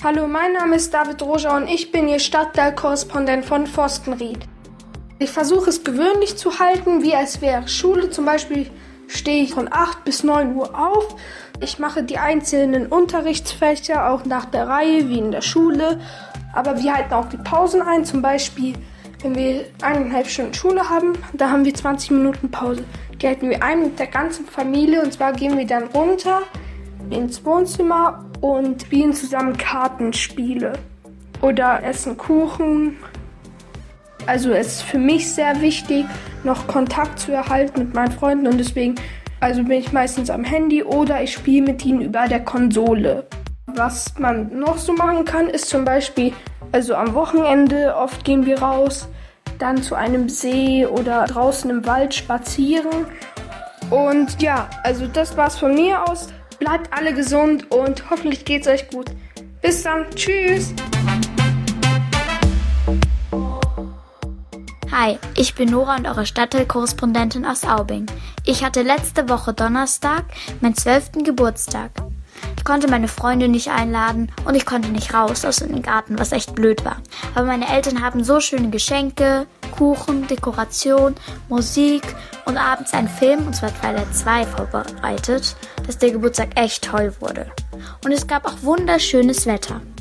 Hallo, mein Name ist David Roger und ich bin Ihr Stadtteilkorrespondent von Forstenried. Ich versuche es gewöhnlich zu halten, wie es wäre Schule. Zum Beispiel stehe ich von 8 bis 9 Uhr auf. Ich mache die einzelnen Unterrichtsfächer auch nach der Reihe, wie in der Schule. Aber wir halten auch die Pausen ein. Zum Beispiel, wenn wir 1,5 Stunden Schule haben, da haben wir 20 Minuten Pause. Die halten wir ein mit der ganzen Familie. Und zwar gehen wir dann runter ins Wohnzimmer und spielen zusammen Kartenspiele oder essen Kuchen. Also es ist für mich sehr wichtig, noch Kontakt zu erhalten mit meinen Freunden und deswegen bin ich meistens am Handy oder ich spiele mit ihnen über der Konsole. Was man noch so machen kann, ist zum Beispiel, am Wochenende oft gehen wir raus, dann zu einem See oder draußen im Wald spazieren. Und ja, das war's von mir aus. Bleibt alle gesund und hoffentlich geht's euch gut. Bis dann, tschüss! Hi, ich bin Nora und eure Stadtteilkorrespondentin aus Aubing. Ich hatte letzte Woche Donnerstag meinen 12. Geburtstag. Ich konnte meine Freunde nicht einladen und ich konnte nicht raus aus dem Garten, was echt blöd war. Aber meine Eltern haben so schöne Geschenke, Kuchen, Dekoration, Musik und abends einen Film, und zwar Twilight 2, vorbereitet, dass der Geburtstag echt toll wurde. Und es gab auch wunderschönes Wetter.